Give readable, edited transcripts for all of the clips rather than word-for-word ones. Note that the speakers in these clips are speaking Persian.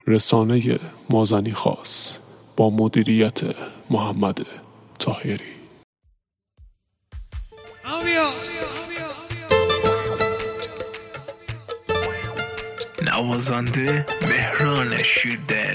رسانه مازنی خاص با مدیریت محمد طاهری. نوازنده مهران شیردل.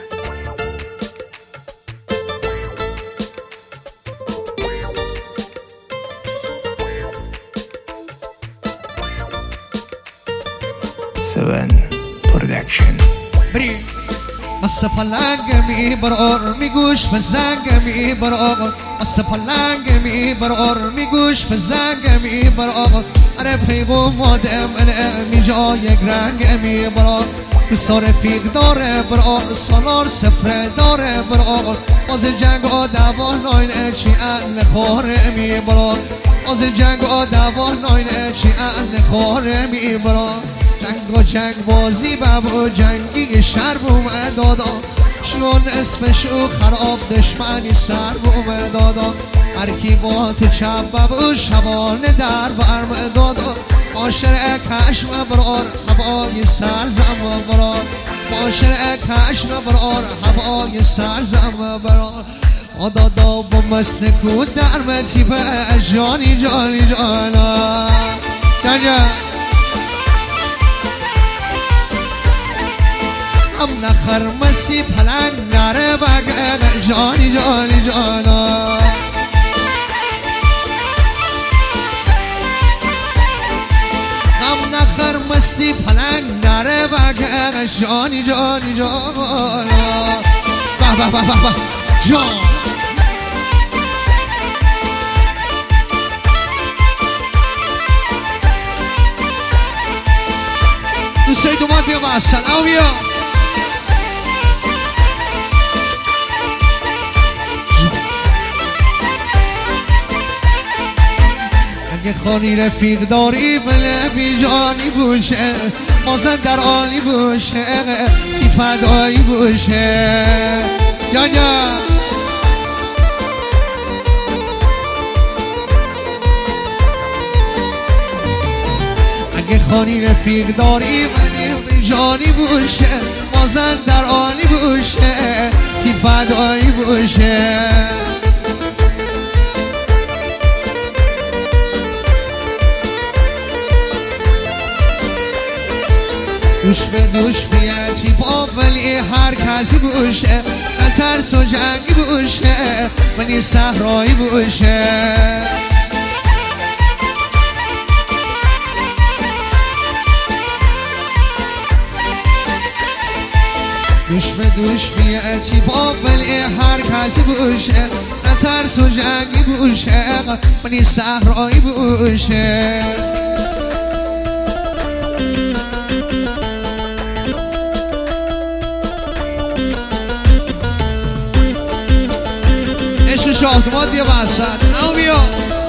Seven Production. قصه پلنگ میبرار میگوش به زنگ میبرار قصه پلنگ میبرار میگوش به زنگ میبرار اره پیغوم آدم می جای یک رنگ میبرار بسا رفیق داره برار سالار سفره داره برار باز جنگ آدوا ناین چی ان خوره میبرار باز جنگ آدوا ناین چی ان خوره میبرار جنگ و جنگ بازی بابا جنگی شر بوم دادا شلون اسمشو خراب دشمنی سر بوم دادا هر کی بات چپ بابا شبان در برم دادا ماشر کشم برار هوای سر زم برار ماشر کشم برار هوای سر زم برار دادا با مسنکو در متیبه جانی جانی جانا جنگه هم نخر مسی پلنگ نره بگه جانی جانی جانا هم نخر مسی پلنگ نره بگه جانی جانی جانا به به به به جان دوستای دومات بیا با سلام بیا خانی رفیق داری بله بی جانی بوشه مازن در عالی بوشه سی فدایی بوشه جان جان اگه خانی رفیق داری بله بی جانی بوشه مازن در عالی بوشه سی فدایی بوشه دوش به دوش بیاتی بابلی هر کسی بوشه نترس و جنگی بوشه منی صحرایی بوشه دوش به دوش بیاتی بابلی هر کسی بوشه نترس و جنگی بوشه منی صحرایی بوشه شاهدمات یه بحثن او بیا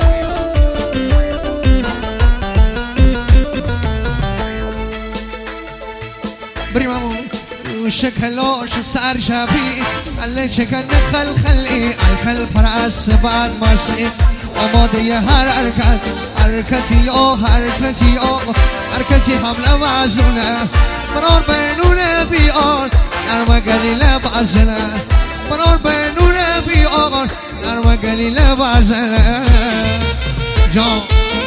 بریم همون شکلاش سر شبی علی چکن خل خلی الکل پرست بعد مسی آماده ی هر حرکت حرکتی یا حرکتی یا حرکتی حمله وزونه برار بینونه بیان نرمه گلیله بازنه برار بینونه بیان نرمه گلیله بازنه جان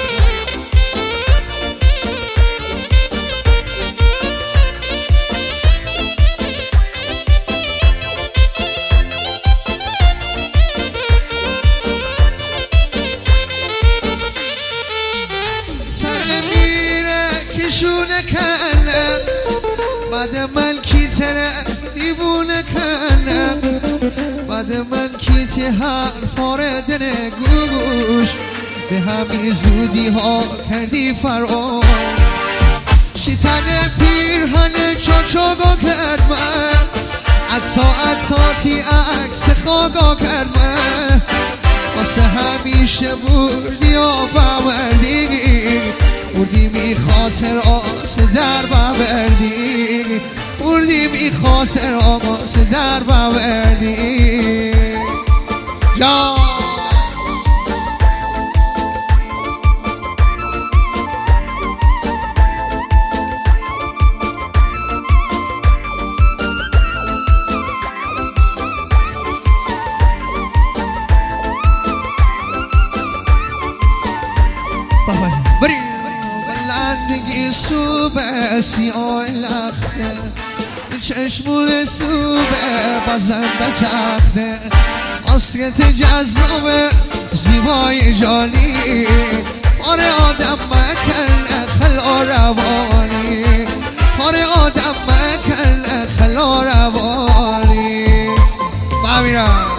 سر میره کشونه کنه بعد من کی تله دیوونه کنه بعد من کیتی حرف آرده نگوش به همین زودی ها کردی فرار شیطن پیرهن چاچاگا کرد من عطاتی عکس خاگا کرد من واسه همیشه بردی و بردی بردی می خاطر آس در بردی بردی بی خاطر آماس در بردی جان زندگی صوبه سیاه لخته چشمون صوبه بازم به تخته آسکت جذابه زیبای جانی آره آدم مکن خلا روانی آره آدم مکن خلا روانی بمیرم